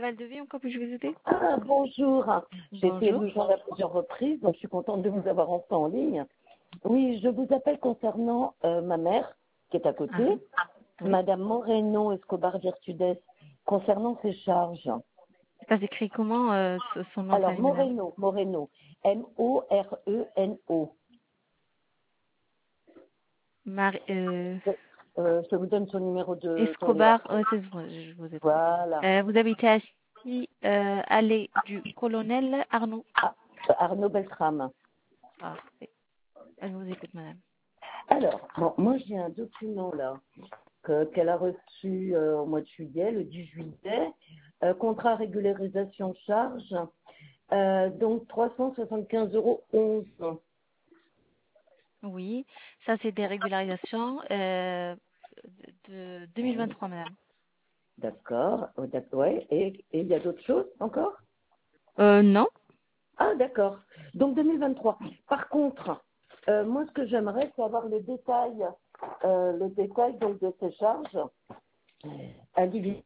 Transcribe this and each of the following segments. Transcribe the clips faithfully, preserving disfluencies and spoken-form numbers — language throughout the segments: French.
Val-de-Vie, encore puis-je vous aider? Ah, bonjour. J'ai essayé de Bonjour. vous joindre à plusieurs reprises, donc je suis contente de vous avoir enfin en ligne. Oui, je vous appelle concernant euh, ma mère, qui est à Ah, côté, oui. Madame Moreno Escobar Virtudes, concernant ses charges. Ça s'écrit comment euh, ce- son nom de Alors, famille, madame? Moreno, Moreno, M O R E N O. Marie, euh, Euh, je vous donne son numéro de... Attendez, Escobar, ouais, c'est bon, je vous ai trouvé. voilà. Euh, vous habitez à Six, euh, allée du colonel Arnaud. Ah, Arnaud Beltrame. Parfait. Je vous écoute, madame. Alors, bon, moi j'ai un document là que- qu'elle a reçu euh, au mois de juillet, le dix juillet, euh, contrat régularisation de charge, euh, donc trois cent soixante-quinze euros onze. Oui, ça c'est des régularisations euh, de, de deux mille vingt-trois, madame. D'accord, oh, d'ac- ouais, et et il y a d'autres choses encore? Euh, non. Ah d'accord, donc deux mille vingt-trois. Par contre, euh, moi ce que j'aimerais c'est avoir le détail, euh, le détail donc, de ces charges individuelles,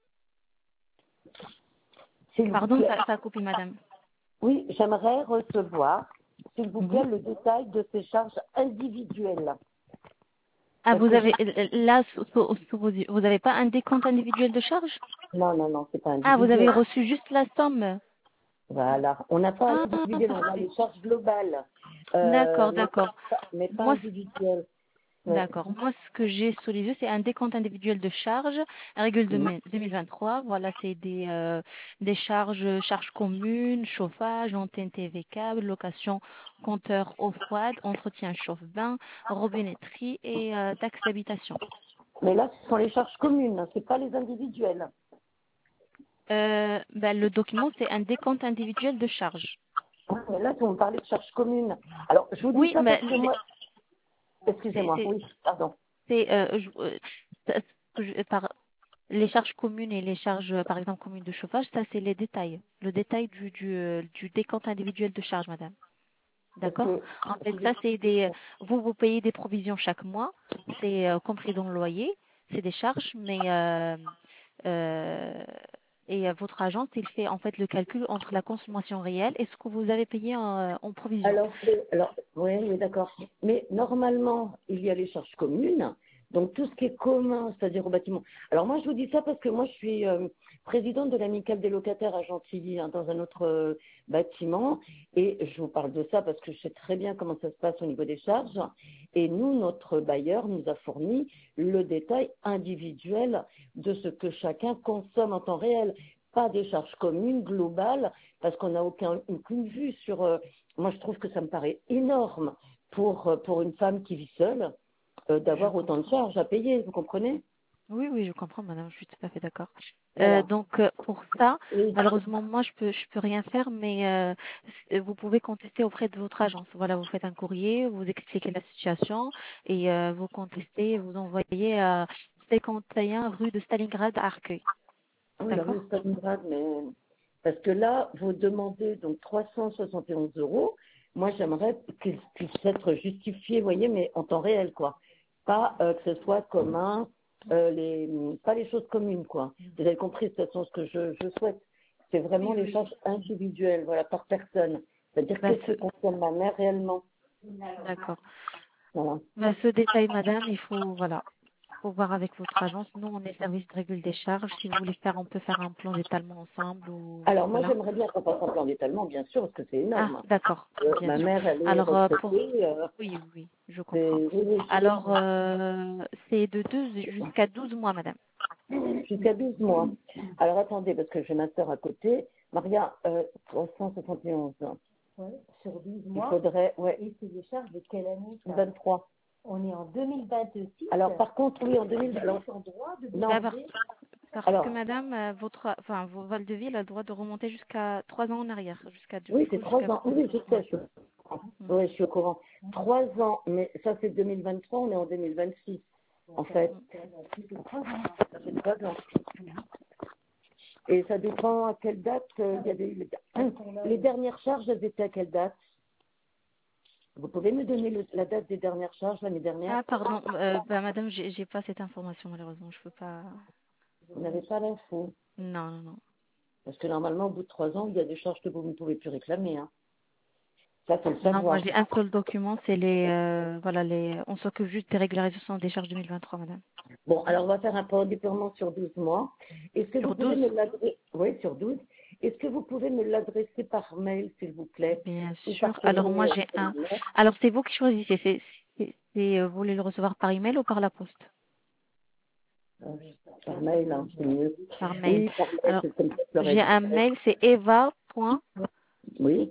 s'il vous Pardon, plaît. ça, ça a coupé, madame. Oui, j'aimerais recevoir, s'il vous Mhm. plaît, le détail de ces charges individuelles. Ah, Parce vous que j'ai... avez, euh, là, sous- sous- sous vos yeux, vous n'avez pas un décompte individuel de charge? Non, non, non, c'est pas Ah, vous avez individuel. reçu juste la somme. Voilà. On n'a pas Ah, individuel, on a parfait. les charges globales, euh, D'accord, mais, d'accord. pas, mais pas Moi, c- individuelles. Ouais. d'accord. Moi, ce que j'ai sous les yeux, c'est un décompte individuel de charges, règle de Mm. mai- deux mille vingt-trois. Voilà, c'est des, euh, des charges, charges communes, chauffage, antenne T V câble, location, compteur eau froide, entretien chauffe-bain, robinetterie et euh, taxe d'habitation. Mais là, ce sont les charges communes, c'est pas les individuelles. Euh, ben, le document, c'est un décompte individuel de charges. Ah, mais là, on me parlait de charges communes. Alors, je vous dis Oui, ça mais parce que moi... c'est, Excusez-moi, c'est, oui, pardon. c'est, euh, je- euh, ça- je- par les charges communes et les charges, euh, par exemple, communes de chauffage, ça, c'est les détails. Le détail du, du, euh, du décompte individuel de charges, madame. Parce D'accord? que... En fait, ça, c'est des, vous, vous payez des provisions chaque mois. C'est euh, compris dans le loyer. C'est des charges, mais, euh, euh, et euh, votre agence, il fait en fait le calcul entre la consommation réelle et ce que vous avez payé en, en provision. Alors, c'est- alors oui, oui, d'accord. Mais normalement, il y a les charges communes, donc tout ce qui est commun, c'est-à-dire au bâtiment. Alors moi, je vous dis ça parce que moi, je suis euh, présidente de l'amicale des locataires à Gentilly, hein, dans un autre euh, bâtiment, et je vous parle de ça parce que je sais très bien comment ça se passe au niveau des charges. Et nous, notre bailleur nous a fourni le détail individuel de ce que chacun consomme en temps réel, pas des charges communes globales, parce qu'on n'a aucun, aucune vue sur. euh, moi, je trouve que ça me paraît énorme pour, euh, pour une femme qui vit seule euh, Je d'avoir autant de comprends. charges à payer, vous comprenez? Oui, oui, je comprends, madame, je suis tout à fait d'accord. Euh, Voilà. donc, euh, pour ça, Et- malheureusement, moi, je peux, je peux rien faire, mais euh, c- vous pouvez contester auprès de votre agence. Voilà, vous faites un courrier, vous expliquez la situation et euh, vous contestez, vous envoyez à cinquante et un rue de Stalingrad à Arcueil. oui, la rue D'accord? Stalingrad, mais parce que là, vous demandez donc trois cent soixante et onze euros. Moi, j'aimerais qu'il puisse être justifié, vous voyez, mais en temps réel, quoi. Pas euh, que ce soit commun, euh, les, pas les choses communes, quoi. Vous avez compris, de toute façon, ce que je, je souhaite. C'est vraiment Oui, les oui. charges individuelles, voilà, par personne. C'est-à-dire Bah, qu'est-ce ce, que consomme ma mère réellement. d'accord. Voilà. Bah, ce détail, madame, il faut, voilà, faut voir avec votre agence. Nous, on est service de régule des charges. Si vous voulez faire, on peut faire un plan d'étalement ensemble ou Alors, moi, voilà. j'aimerais bien qu'on fasse un plan d'étalement, bien sûr, parce que c'est Ah, énorme. d'accord, Euh, bien ma sûr. mère, elle est Alors, euh, pour... retraitée. euh, Oui, oui, je comprends. c'est oui, oui, Alors, euh, c'est de deux jusqu'à douze mois, madame. jusqu'à douze mois. Alors, attendez, parce que j'ai ma soeur à côté. Maria, euh, trois cent soixante et onze. Ouais, sur douze Il mois. faudrait, ouais, Et c'est des charges de quelle année ça? vingt-trois. On est en deux mille vingt-six. Alors, par contre, oui, en deux mille. Vous Alors, êtes en droit de non. Bah, par- demander. parce que, Alors, madame, euh, votre, enfin, vos Val-de-Ville a le droit de remonter jusqu'à trois ans en arrière, jusqu'à du oui, c'est coup trois jusqu'à ans. Oui, oui, je douze sais, mois. je suis au courant. Mhm. Oui, je suis au courant. Trois ans, mais ça, c'est deux mille vingt-trois, on est en deux mille vingt-six, en fait. Ça fait trois ans. Et ça dépend à quelle date euh, il y avait eu les, Hum, les dernières charges, elles étaient à quelle date? Vous pouvez me donner le- la date des dernières charges l'année dernière? Ah, pardon, euh, bah, madame, j'ai j'ai pas cette information malheureusement, je peux pas. Vous n'avez pas l'info. Non, non, non. Parce que normalement, au bout de trois ans, il y a des charges que vous ne pouvez plus réclamer. Hein. Ça, faut le Non, moi savoir. j'ai un seul document, c'est les, euh, voilà, les, on s'occupe juste des régularisations des charges deux mille vingt-trois, madame. Bon, alors on va faire un déploiement sur douze mois. Est-ce que vous Sur pouvez douze, me l'adresser? Oui, sur douze. Est-ce que vous pouvez me l'adresser par mail, s'il vous plaît, bien ou sûr. par Alors moi courrier j'ai un. électronique? Alors c'est vous qui choisissez. C'est, c'est, c'est, euh, vous voulez le recevoir par email ou par la poste? Euh, Par mail, hein, c'est mieux. Par mail. Oui, par mail, Alors c'est comme ça que je l'aurais j'ai un dit. mail, c'est Oui,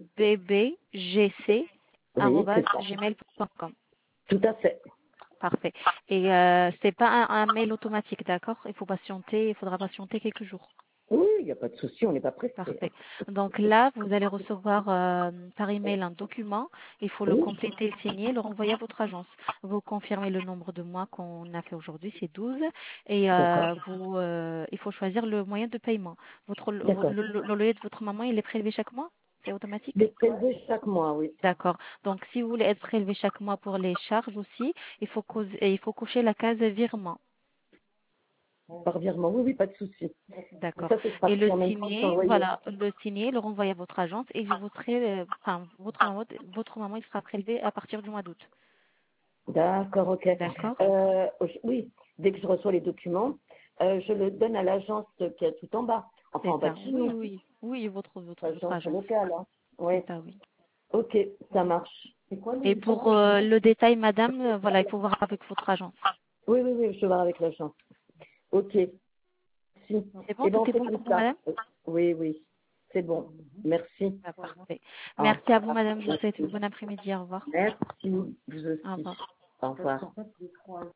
oui, c'est ça. eva.bbgc@gmail point com. Tout à fait. Parfait. Et euh, c'est pas un, un mail automatique, d'accord? Il faut patienter, il faudra patienter quelques jours. Oui, il n'y a pas de souci, on n'est pas pressé. Parfait. Donc là, vous allez recevoir euh, par email un document. Il faut le Oui, compléter, le signer, le renvoyer à votre agence. Vous confirmez le nombre de mois qu'on a fait aujourd'hui, c'est douze. Et d'accord. euh, vous, euh, il faut choisir le moyen de paiement. Votre, le, D'accord. le- le loyer de votre maman, il est prélevé chaque mois? C'est automatique? Les prélever chaque mois, oui. D'accord. Donc, si vous voulez être prélevé chaque mois pour les charges aussi, il faut, cause- il faut cocher la case virement. Par virement, oui, oui, pas de souci. D'accord. Ça, c'est Et le parti en même temps que signer, l'envoyer. voilà, le signer, le renvoyer à votre agence et vous serez, euh, enfin, votre maman, votre maman, il sera prélevé à partir du mois d'août. D'accord, ok. D'accord? Euh, oui, dès que je reçois les documents, euh, je le donne à l'agence qui est tout en bas. Enfin, C'est en bas ça. de chez Oui, nous. oui. Oui, votre, votre, votre L'agence agence. locale. Hein. Oui. C'est ça, oui. Ok, ça marche. C'est quoi Et le nom pour euh, le détail, madame, euh, voilà, il faut voir avec votre agence. Oui, oui, oui, je vais voir avec l'agence. Ok. Si. C'est bon? Eh bien, Tout on est fait bon comme pour vous, ça. madame? Oui, oui. C'est bon. Merci. Ah, parfait. Au Merci à vous, revoir. madame. Je vous souhaite une Merci. bonne après-midi. Au revoir. Merci. Vous Au aussi. revoir. Au revoir.